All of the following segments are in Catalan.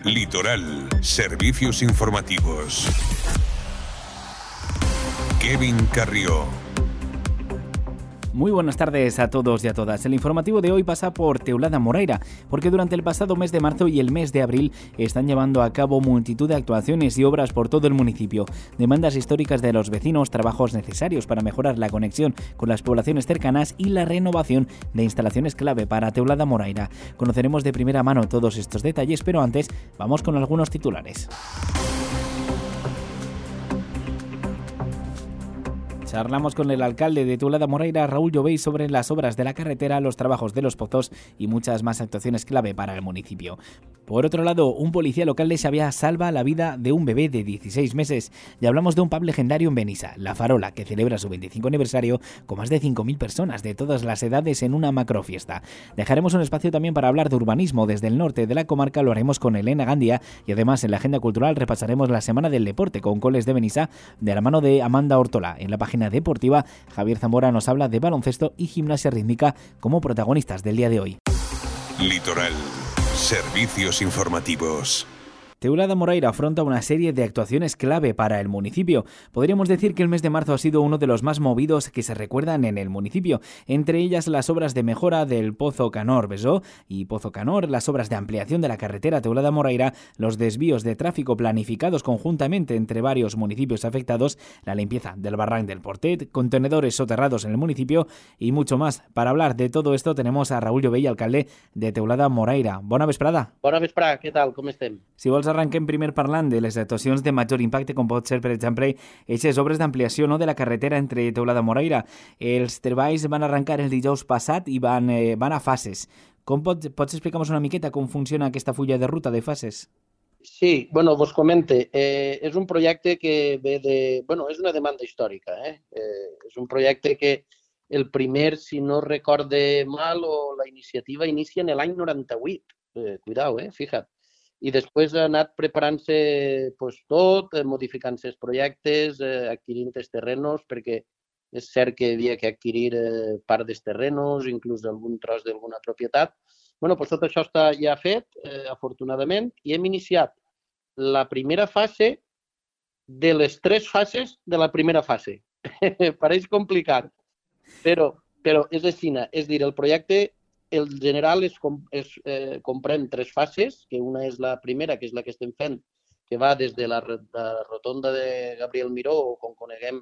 Litoral, servicios informativos. Kevin Carrió. Muy buenas tardes a todos y a todas. El informativo de hoy pasa por Teulada Moraira, porque durante el pasado mes de marzo y el mes de abril están llevando a cabo multitud de actuaciones y obras por todo el municipio. Demandas históricas de los vecinos, trabajos necesarios para mejorar la conexión con las poblaciones cercanas y la renovación de instalaciones clave para Teulada Moraira. Conoceremos de primera mano todos estos detalles, pero antes vamos con algunos titulares. Charlamos con el alcalde de Teulada Moraira, Raúl Llobey, sobre las obras de la carretera, los trabajos de los pozos y muchas más actuaciones clave para el municipio. Por otro lado, un policía local de Xaviá salva la vida de un bebé de 16 meses. Y hablamos de un pub legendario en Benissa, La Farola, que celebra su 25 aniversario con más de 5.000 personas de todas las edades en una macrofiesta. Dejaremos un espacio también para hablar de urbanismo desde el norte de la comarca, lo haremos con Elena Gandia, y además en la agenda cultural repasaremos la Semana del Deporte con Coles de Benissa de la mano de Amanda Ortola. En la página deportiva, Javier Zamora nos habla de baloncesto y gimnasia rítmica como protagonistas del día de hoy. Litoral, servicios informativos. Teulada Moraira afronta una serie de actuaciones clave para el municipio. Podríamos decir que el mes de marzo ha sido uno de los más movidos que se recuerdan en el municipio. Entre ellas las obras de mejora del Pozo Canor-Besó y Pozo Canor, las obras de ampliación de la carretera Teulada Moraira, los desvíos de tráfico planificados conjuntamente entre varios municipios afectados, la limpieza del barranc del Portet, contenedores soterrados en el municipio y mucho más. Para hablar de todo esto tenemos a Raúl Llobey, alcalde de Teulada Moraira. Bona vesprada. Bona vesprada, què tal? Com estem? Si vols arrenquem primer parlant de les actuacions de major impacte, com pot ser, per exemple, aquestes obres d'ampliació, no, de la carretera entre Teulada Moraira. Els treballs van arrencar el dijous passat i van a fases. Pots explicar-nos una miqueta com funciona aquesta fulla de ruta de fases? Sí, bueno, vos comente. És un projecte que ve de... Bueno, és una demanda històrica. És un projecte que el primer, si no recorde mal, o la iniciativa inicia en l'any 98. Cuidao, fija't. I després ha anat preparant-se pues, tot, modificant-se els projectes, adquirint els terrenos, perquè és cert que havia que adquirir part dels terrenos, inclús algun tros d'alguna propietat. Bueno, pues tot això està ja fet, afortunadament, i hem iniciat la primera fase de les 3 fases de la primera fase. Pareix complicat, però és així. És dir, el projecte el general comprèn 3 fases, que una és la primera, que és la que estem fent, que va des de la rotonda de Gabriel Miró, o com coneguem,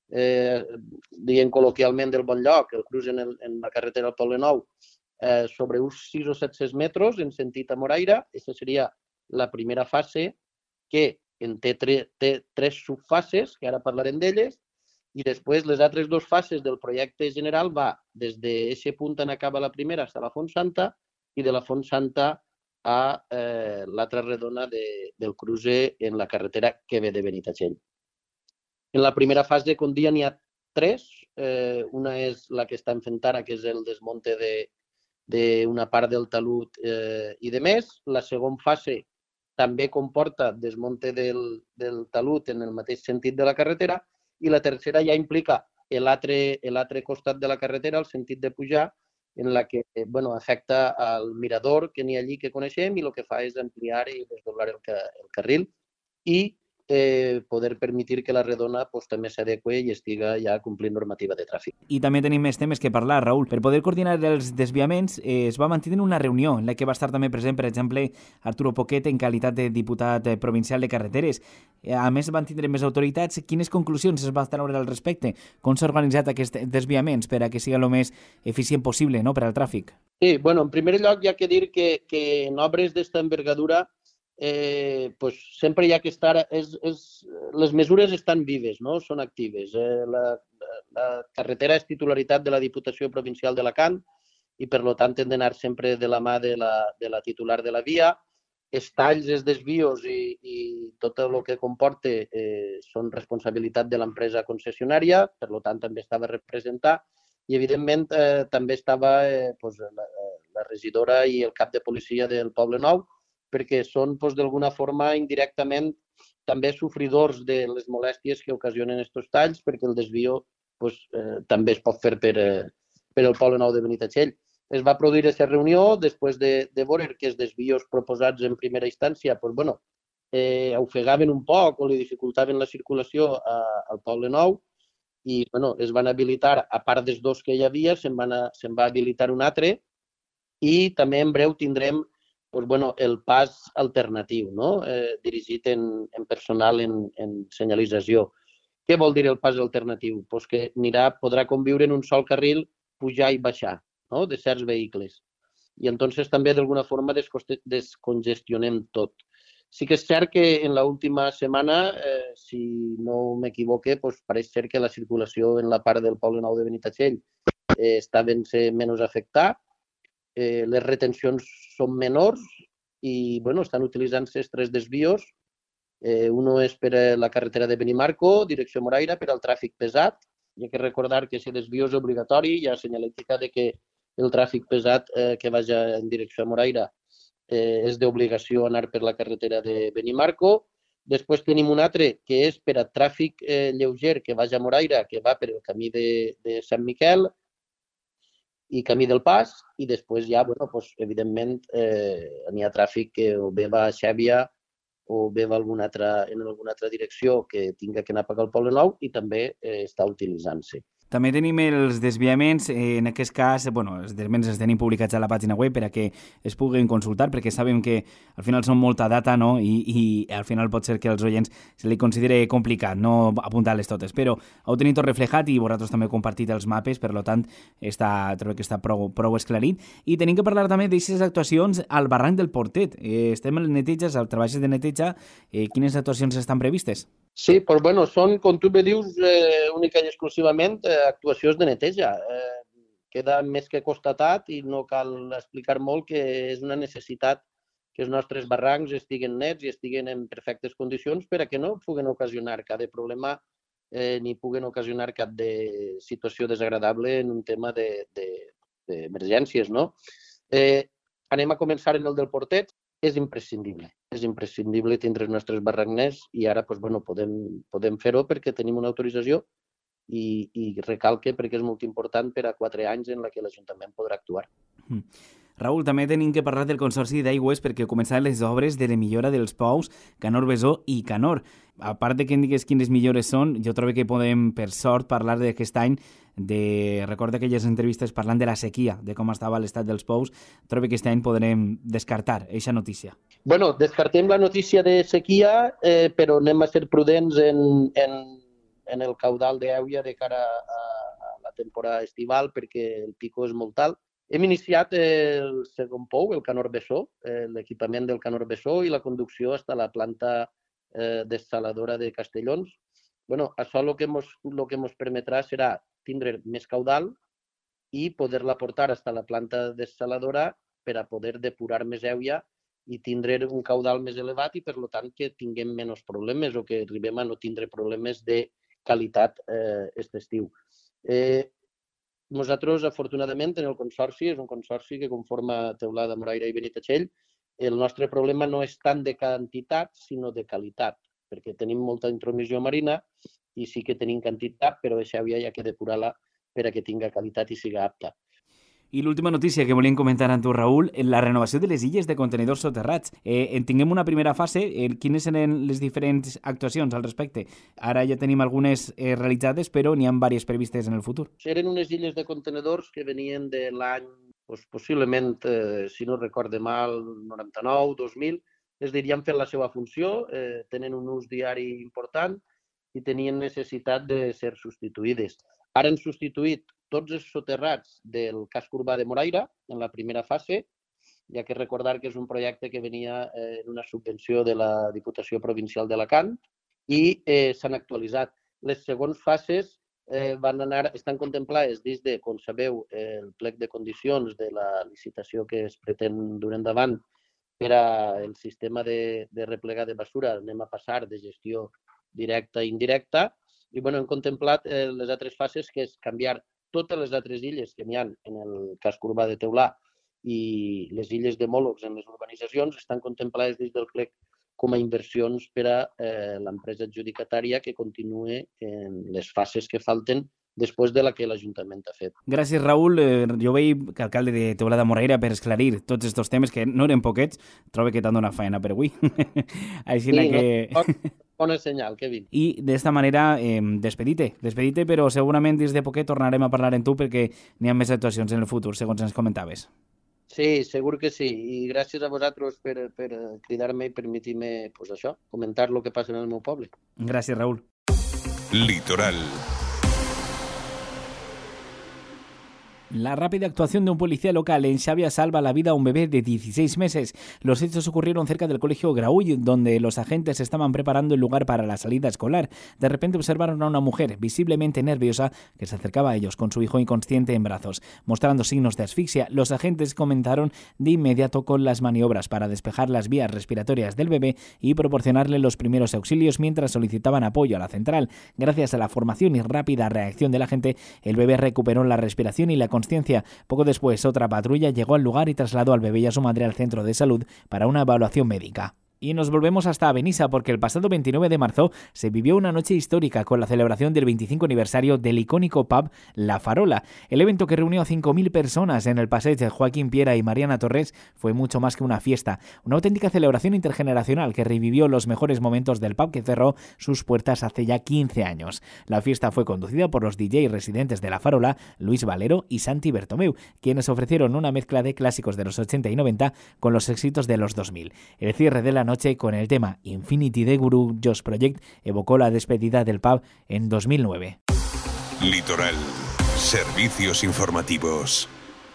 dient col·loquialment del Bon Lloc, el cruç en la carretera del Poble Nou, sobre uns 6 o 700 metres en sentit a Moraira. Aquesta seria la primera fase, que té 3 subfases, que ara parlarem d'elles, i després les altres 2 fases del projecte general va des d'aquest punt on acaba la primera fins a la Font Santa i de la Font Santa a l'altra redona del cruce en la carretera que ve de Benitatxell. En la primera fase, com dia, n'hi ha 3. Una és la que estem fent ara, que és el desmunte d'una part del talud i de més. La segona fase també comporta desmunte del talud en el mateix sentit de la carretera. I la tercera ja implica l'altre costat de la carretera, el sentit de pujar, en la que afecta al mirador que n'hi ha allí que coneixem, i el que fa és ampliar i desdoblar el carril i poder permetre que la redona també s'adeqüi i estiga ja complint normativa de tràfic. I també tenim més temes que parlar, Raül. Per poder coordinar els desviaments es va mantenir una reunió en la que va estar també present, per exemple, Arturo Poquet en qualitat de diputat provincial de carreteres. A més, van tindre més autoritats. Quines conclusions es va treure al respecte? Com s'ha organitzat aquests desviaments per a que sigui el més eficient possible, no, per al tràfic? Sí, bueno, en primer lloc hi ha que dir que en obres d'esta envergadura sempre hi ha que estar... Les mesures estan vives, no? Són actives. La carretera és titularitat de la Diputació Provincial d'Alacant i, per tant, hem d'anar sempre de la mà de la titular de la via. Els talls, els desvios i tot el que comporta són responsabilitat de l'empresa concessionària, per tant, també estava representat. I, evidentment, també estava la regidora i el cap de policia del Poble Nou, perquè són, d'alguna forma, indirectament, també sofridors de les molèsties que ocasionen aquests talls, perquè el desvio també es pot fer per el Poble Nou de Benitatxell. es va produir aquesta reunió després de veure que els desvios proposats en primera instància ofegaven un poc o li dificultaven la circulació al Poble Nou i es van habilitar, a part dels dos que hi havia, se'n va habilitar un altre i també en breu tindrem el pas alternatiu, dirigit en personal en senyalització. Què vol dir el pas alternatiu? Que podrà conviure en un sol carril pujar i baixar de certs vehicles. I entonces també d'alguna forma descongestionem tot. Sí que és cert que en l'última setmana, si no m'equivoque, pareix ser que la circulació en la part del Poble Nou de Benitatxell està ben-se menys afectada. Les retencions són menors i estan utilitzant-se els 3 desvios. Uno és per la carretera de Benimarco, direcció Moraira, per al tràfic pesat. Hi ha que recordar que si el desvio és obligatori, hi ha senyalítica de que el tràfic pesat que vagi en direcció a Moraira és d'obligació anar per la carretera de Benimarco. Després tenim un altre que és per a tràfic lleuger que vagi a Moraira, que va per el camí de Sant Miquel i camí del Pas, i després ja, evidentment, n'hi ha tràfic que o bé va a Xèbia o bé va en alguna altra direcció que tinga que anar a pagar el Poble Nou i també està utilitzant-se. També tenim els desviaments, en aquest cas, els desviaments els tenim publicats a la pàgina web per a que es puguin consultar, perquè sabem que al final són molta data, no? I al final pot ser que als oients se li considere complicat no apuntar-les totes, però ho tenim tot reflejat i vosaltres també heu compartit els mapes, per tant, trobo que està prou esclarit. I tenim que parlar també d'aquestes actuacions al barranc del Portet. Estem en neteges, als treballs de neteja. Quines actuacions estan previstes? Sí, són, com tu bé dius, única i exclusivament actuacions de neteja. Queda més que constatat i no cal explicar molt que és una necessitat que els nostres barrancs estiguen nets i estiguen en perfectes condicions per a que no puguen ocasionar cap de problema ni puguen ocasionar cap de situació desagradable en un tema d'emergències. Anem a començar en el del Portet. És imprescindible tindre els nostres barrancs nets i ara podem fer-ho perquè tenim una autorització i recalque perquè és molt important per a 4 anys en què l'Ajuntament podrà actuar. Raül, també tenim que parlar del Consorci d'Aigües perquè començaran les obres de la millora dels pous Canor-Besó i Canor. A part de que em digues quines millores són, jo trobo que podem, per sort, parlar d'aquest any recordo aquelles entrevistes parlant de la sequia, de com estava l'estat dels pous. Trobo que aquest any podrem descartar aquesta notícia. Descartem la notícia de sequia, però anem a ser prudents en el caudal d'Èuia de cara a la temporada estival perquè el pico és molt alt. Hem iniciat el segon pou, el Canor-Besó, l'equipament del Canor-Besó i la conducció fins a la planta dessaladora de Castellons. Això el que ens permetrà serà tindre més caudal i poder-la portar fins a la planta dessaladora per a poder depurar més Èuia i tindre un caudal més elevat i, per tant, que tinguem menys problemes o que arribem a no tindre problemes de qualitat aquest estiu. Nosaltres, afortunadament, en el Consorci, és un consorci que conforma Teulada, Moraira i Benitatxell, el nostre problema no és tant de quantitat, sinó de qualitat, perquè tenim molta intromissió marina i sí que tenim quantitat, però això ja hi ha que depurar-la per a que tingui qualitat i sigui apta. I l'última notícia que volíem comentar amb tu, Raül, la renovació de les illes de contenidors soterrats. En tinguem una primera fase. Quines eren les diferents actuacions al respecte? Ara ja tenim algunes realitzades, però n'hi ha diverses previstes en el futur. Eren unes illes de contenidors que venien de l'any, possiblement, si no recorde mal, 99, 2000. És a dir, ja han fet la seva funció, tenen un ús diari important i tenien necessitat de ser substituïdes. Ara han substituït tots els soterrats del casc urbà de Moraira en la primera fase. Hi ha que recordar que és un projecte que venia en una subvenció de la Diputació Provincial d'Alacant i s'han actualitzat. Les segons fases estan contemplades dins de, com sabeu, el plec de condicions de la licitació que es pretén dur endavant per al sistema de replegar de basura. Anem a passar de gestió directa i indirecta i hem contemplat les altres fases, que és canviar totes les altres illes que n'hi ha en el casc urbà de Teulà i les illes d'homòlegs en les urbanitzacions estan contemplades dins del plec com a inversions per a l'empresa adjudicatària que continuï en les fases que falten després de la que l'Ajuntament ha fet. Gràcies, Raül. Jo veig que alcalde de Teulada de Morraira per esclarir tots aquests temes que no eren poquets. Trobo que t'han donat feina per avui. Així Sí, que... Bona senyal, Kevin. I d'esta manera, despedite, però segurament dins de poquet tornarem a parlar amb tu perquè n'hi ha més actuacions en el futur, segons ens comentaves. Sí, segur que sí. I gràcies a vosaltres per cridar-me i permetir-me pues, això, comentar el que passa en el meu poble. Gràcies, Raül. Litoral. La rápida actuación de un policía local en Xavia salva la vida a un bebé de 16 meses. Los hechos ocurrieron cerca del colegio Graull, donde los agentes estaban preparando el lugar para la salida escolar. De repente observaron a una mujer visiblemente nerviosa que se acercaba a ellos con su hijo inconsciente en brazos. Mostrando signos de asfixia, los agentes comenzaron de inmediato con las maniobras para despejar las vías respiratorias del bebé y proporcionarle los primeros auxilios mientras solicitaban apoyo a la central. Gracias a la formación y rápida reacción de la gente, el bebé recuperó la respiración y la consciencia. Poco después, otra patrulla llegó al lugar y trasladó al bebé y a su madre al centro de salud para una evaluación médica. Y nos volvemos hasta Benissa porque el pasado 29 de marzo se vivió una noche histórica con la celebración del 25 aniversario del icónico pub La Farola. El evento, que reunió a 5.000 personas en el passeig de Joaquín Piera y Mariana Torres, fue mucho más que una fiesta, una auténtica celebración intergeneracional que revivió los mejores momentos del pub que cerró sus puertas hace ya 15 años. La fiesta fue conducida por los DJ residentes de La Farola, Luis Valero y Santi Bertomeu, quienes ofrecieron una mezcla de clásicos de los 80 y 90 con los éxitos de los 2000. El cierre de la noche con el tema Infinity de Guru Josh Project evocó la despedida del pub en 2009. Litoral. Servicios informativos.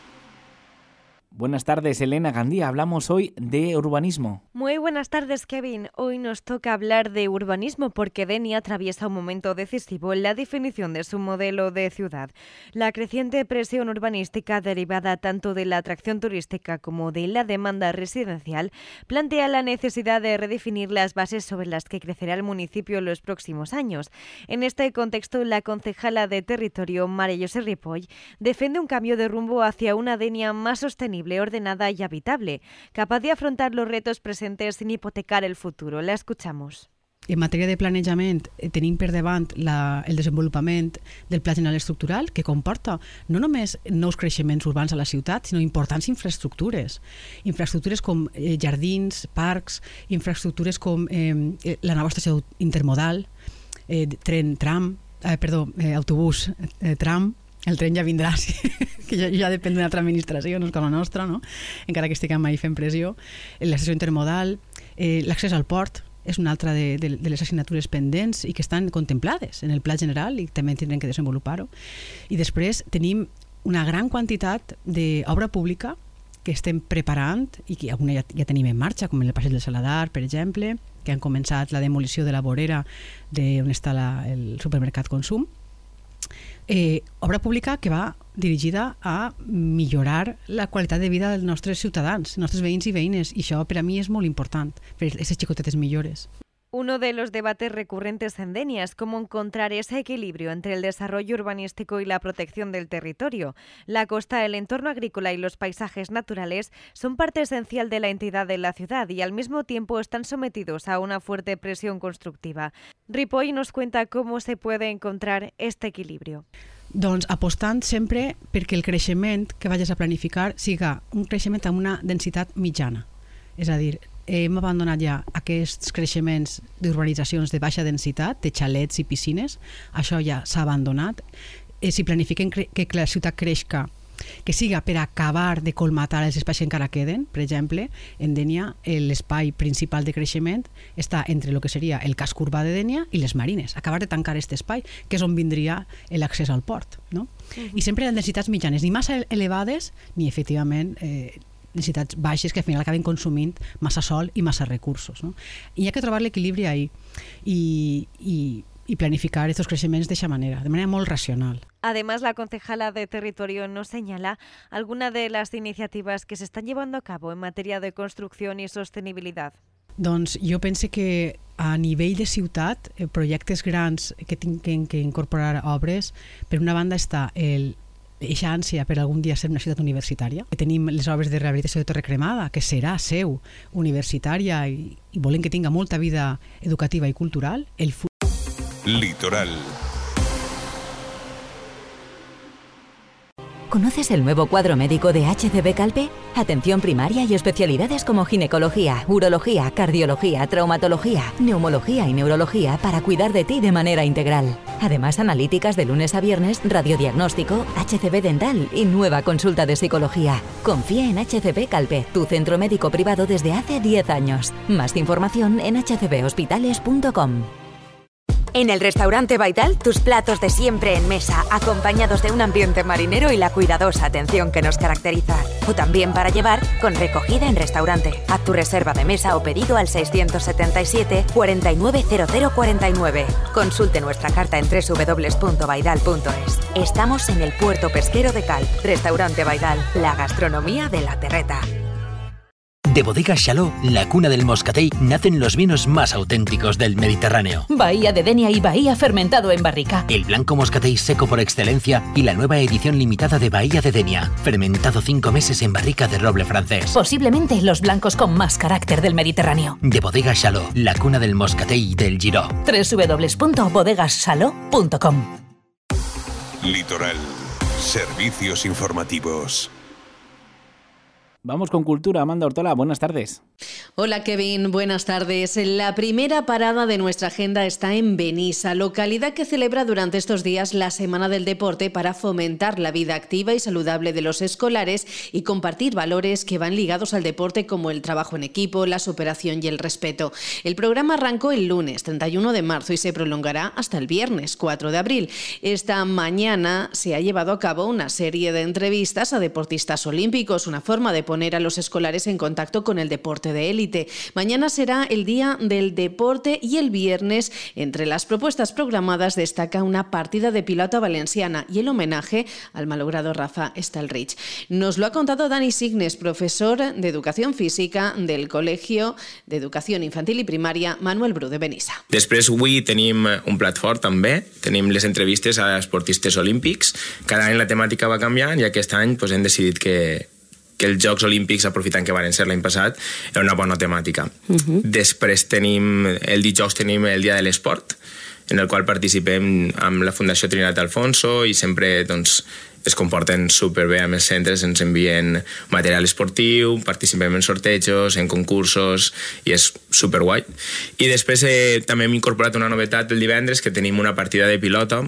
Buenas tardes, Elena Gandía. Hablamos hoy de urbanismo. Muy buenas tardes, Kevin. Hoy nos toca hablar de urbanismo porque Denia atraviesa un momento decisivo en la definición de su modelo de ciudad. La creciente presión urbanística derivada tanto de la atracción turística como de la demanda residencial plantea la necesidad de redefinir las bases sobre las que crecerá el municipio en los próximos años. En este contexto, la concejala de Territorio, María José Ripoll, defiende un cambio de rumbo hacia una Denia más sostenible, ordenada y habitable, capaz de afrontar los retos presentes sin hipotecar el futuro. La escuchamos. En matèria de planejament tenim per davant el desenvolupament del Pla General Estructural, que comporta no només nous creixements urbans a la ciutat, sinó importants infraestructures. Infraestructures com jardins, parcs, infraestructures com la nova estació intermodal, autobús, tram. El tren ja vindrà, sí, que ja depèn d'una altra administració, no és com la nostra, no? Encara que estiguem mai fent pressió. L'estació intermodal, l'accés al port, és una altra de les assignatures pendents i que estan contemplades en el Pla General i també tindrem que desenvolupar-ho. I després tenim una gran quantitat d'obra pública que estem preparant i que alguna ja tenim en marxa, com en el Passeig del Saladar, per exemple, que han començat la demolició de la vorera on està el supermercat Consum. Obra pública que va dirigida a millorar la qualitat de vida dels nostres ciutadans, dels nostres veïns i veïnes, i això per a mi és molt important, per aquestes xicotetes millores. Uno de los debates recurrentes en Denia es cómo encontrar ese equilibrio entre el desarrollo urbanístico y la protección del territorio. La costa, el entorno agrícola y los paisajes naturales son parte esencial de la entidad de la ciudad y al mismo tiempo están sometidos a una fuerte presión constructiva. Ripoll nos cuenta cómo se puede encontrar este equilibrio. Doncs apostant sempre perquè el creixement que vagis a planificar siga un creixement amb una densitat mitjana. És a dir, hem abandonat ja aquests creixements d'urbanitzacions de baixa densitat, de xalets i piscines, això ja s'ha abandonat. Si planifiquem que la ciutat creixca, que siga per acabar de colmatar els espais que encara queden, per exemple, en Denia l'espai principal de creixement està entre el que seria el casc urbà de Denia i les Marines, acabar de tancar aquest espai, que és on vindria l'accés al port, no? I sempre en densitats mitjanes, ni massa elevades, ni efectivament necessitats baixes que al final acaben consumint massa sol i massa recursos, no? I hi ha que trobar l'equilibri ahí y planificar estos crecimientos de esa manera, de manera muy racional. Además, la concejala de Territorio nos señala algunas de las iniciativas que se están llevando a cabo en materia de construcción y sostenibilidad. Doncs jo penso que a nivell de ciutat, projectes grans que tinguin que incorporar obres, per una banda està eixa ànsia per algun dia ser una ciutat universitària. Tenim les obres de rehabilitació de Torre Cremada, que serà seu universitària i volem que tinga molta vida educativa i cultural. Litoral. ¿Conoces el nuevo cuadro médico de HCB Calpe? Atención primaria y especialidades como ginecología, urología, cardiología, traumatología, neumología y neurología para cuidar de ti de manera integral. Además, analíticas de lunes a viernes, radiodiagnóstico, HCB dental y nueva consulta de psicología. Confía en HCB Calpe, tu centro médico privado desde hace 10 años. Más información en hcbhospitales.com. En el restaurante Baidal, tus platos de siempre en mesa, acompañados de un ambiente marinero y la cuidadosa atención que nos caracteriza. O también para llevar, con recogida en restaurante. Haz tu reserva de mesa o pedido al 677 490049. Consulte nuestra carta en www.baidal.es. Estamos en el puerto pesquero de Calp. Restaurante Baidal, la gastronomía de la terreta. De Bodegas Chaló, la cuna del moscatel, nacen los vinos más auténticos del Mediterráneo. Bahía de Denia y Bahía fermentado en barrica. El blanco moscatel seco por excelencia y la nueva edición limitada de Bahía de Denia, fermentado 5 meses en barrica de roble francés. Posiblemente los blancos con más carácter del Mediterráneo. De Bodegas Chaló, la cuna del moscatel y del Giró. www.bodegaschaló.com. Litoral. Servicios informativos. Vamos con Cultura. Amanda Ortola, buenas tardes. Hola Kevin, buenas tardes. La primera parada de nuestra agenda está en Benissa, localidad que celebra durante estos días la Semana del Deporte para fomentar la vida activa y saludable de los escolares y compartir valores que van ligados al deporte como el trabajo en equipo, la superación y el respeto. El programa arrancó el lunes 31 de marzo y se prolongará hasta el viernes 4 de abril. Esta mañana se ha llevado a cabo una serie de entrevistas a deportistas olímpicos, una forma de poner a los escolares en contacto con el deporte de élite. Mañana será el Día del Deporte y el viernes, entre las propuestas programadas, destaca una partida de pilota valenciana y el homenaje al malogrado Rafa Stalrich. Nos lo ha contado Dani Signes, profesor de Educación Física del Colegio de Educación Infantil i Primària Manuel Bru de Benissa. Després, avui tenim un plat fort també, tenim les entrevistes a esportistes olímpics. Cada any la temàtica va canviant i aquest any hem decidit que els Jocs Olímpics, aprofitant que van ser l'any passat, era una bona temàtica. Després el dijous tenim el Dia de l'Esport, en el qual participem amb la Fundació Trinidad Alfonso i sempre es comporten superbé amb els centres, ens envien material esportiu, participem en sortejos, en concursos i és superguai. I després també hem incorporat una novetat el divendres, que tenim una partida de pilota,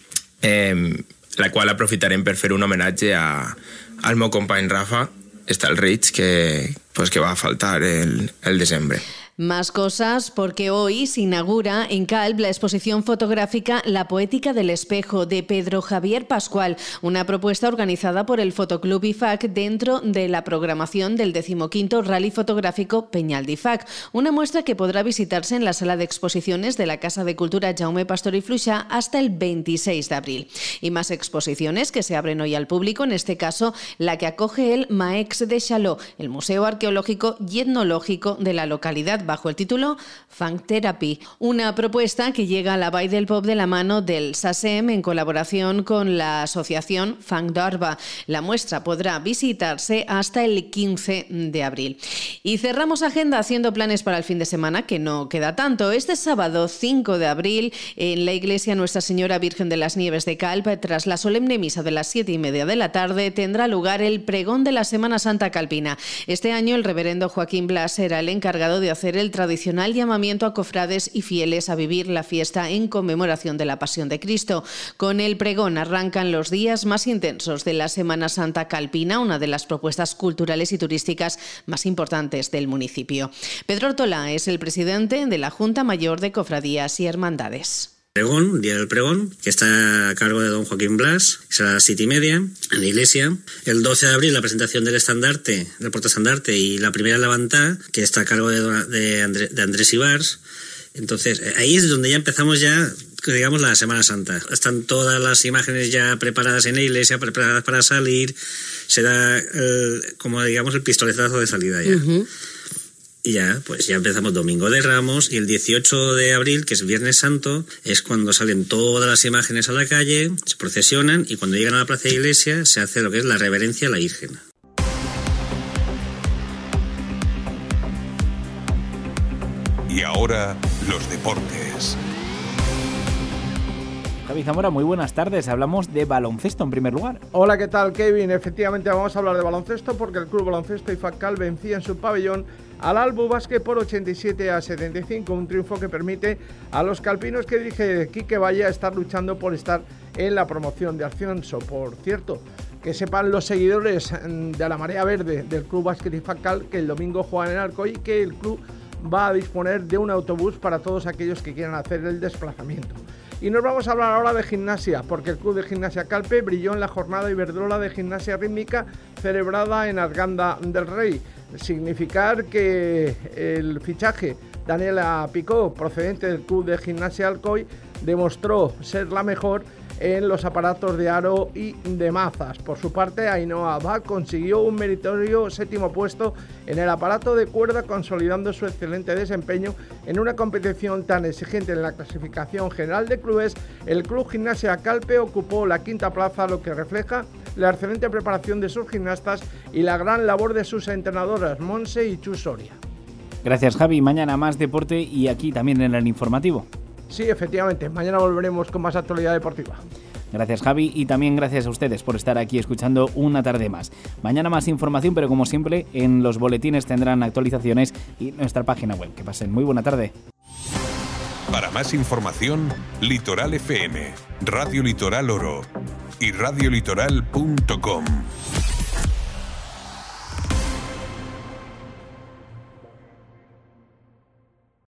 la qual aprofitarem per fer un homenatge al meu company Rafa Stalrich, que va a faltar el desembre. Más cosas, porque hoy se inaugura en Calp la exposición fotográfica La Poética del Espejo, de Pedro Javier Pascual, una propuesta organizada por el Fotoclub IFAC dentro de la programación del 15º Rally Fotográfico Peñal d'IFAC, una muestra que podrá visitarse en la sala de exposiciones de la Casa de Cultura Jaume Pastor y Fluixà hasta el 26 de abril. Y más exposiciones que se abren hoy al público, en este caso la que acoge el Maex de Chaló, el Museo Arqueológico y Etnológico de la localidad, bajo el título Funk Therapy, una propuesta que llega a la Vall del Pop de la mano del SACEM en colaboración con la asociación Funk d'Orba. La muestra podrá visitarse hasta el 15 de abril. Y cerramos agenda haciendo planes para el fin de semana, que no queda tanto. Este sábado 5 de abril, en la iglesia Nuestra Señora Virgen de las Nieves de Calp, tras la solemne misa de las 7:30 de la tarde, tendrá lugar el pregón de la Semana Santa calpina. Este año el reverendo Joaquín Blas será el encargado de hacer el tradicional llamamiento a cofrades y fieles a vivir la fiesta en conmemoración de la Pasión de Cristo. Con el pregón arrancan los días más intensos de la Semana Santa calpina, una de las propuestas culturales y turísticas más importantes del municipio. Pedro Ortola es el presidente de la Junta Mayor de Cofradías y Hermandades. Pregón, Día del Pregón, que está a cargo de don Joaquín Blas, será a las 7:30 en la iglesia. El 12 de abril la presentación del estandarte, del portaestandarte, y la primera levantada, que está a cargo de Andrés Ibars. Entonces, ahí es donde ya empezamos digamos, la Semana Santa. Están todas las imágenes ya preparadas en la iglesia, preparadas para salir. Se da, como digamos, el pistoletazo de salida ya. Y ya empezamos Domingo de Ramos, y el 18 de abril, que es Viernes Santo, es cuando salen todas las imágenes a la calle, se procesionan, y cuando llegan a la plaza de iglesia se hace lo que es la reverencia a la Virgen. Y ahora, los deportes. Javi Zamora, muy buenas tardes. Hablamos de baloncesto en primer lugar. Hola, ¿qué tal, Kevin? Efectivamente vamos a hablar de baloncesto porque el Club Baloncesto IFAC Calp vencía en su pabellón al Albu Basket por 87-75, un triunfo que permite a los calpinos que dirige Quique Valle estar luchando por estar en la promoción de ascenso. Por cierto, que sepan los seguidores de la Marea Verde del Club Basket IFAC Calp que el domingo juegan en Alcoy y que el club va a disponer de un autobús para todos aquellos que quieran hacer el desplazamiento. Y nos vamos a hablar ahora de gimnasia, porque el Club de Gimnasia Calpe brilló en la jornada Iberdrola de gimnasia rítmica celebrada en Arganda del Rey. Significar que el fichaje Daniela Picó, procedente del Club de Gimnasia Alcoy, demostró ser la mejor en los aparatos de aro y de mazas. Por su parte, Ainhoa Abad consiguió un meritorio 7º puesto en el aparato de cuerda, consolidando su excelente desempeño en una competición tan exigente. En la clasificación general de clubes, el Club Gimnasia Calpe ocupó la 5ª plaza, lo que refleja la excelente preparación de sus gimnastas y la gran labor de sus entrenadoras, Monse y Chus Soria. Gracias, Javi. Mañana más deporte y aquí también en el informativo. Sí, efectivamente. Mañana volveremos con más actualidad deportiva. Gracias, Javi, y también gracias a ustedes por estar aquí escuchando una tarde más. Mañana más información, pero como siempre, en los boletines tendrán actualizaciones y nuestra página web. Que pasen muy buena tarde. Para más información, Litoral FM, Radio Litoral Oro y radiolitoral.com.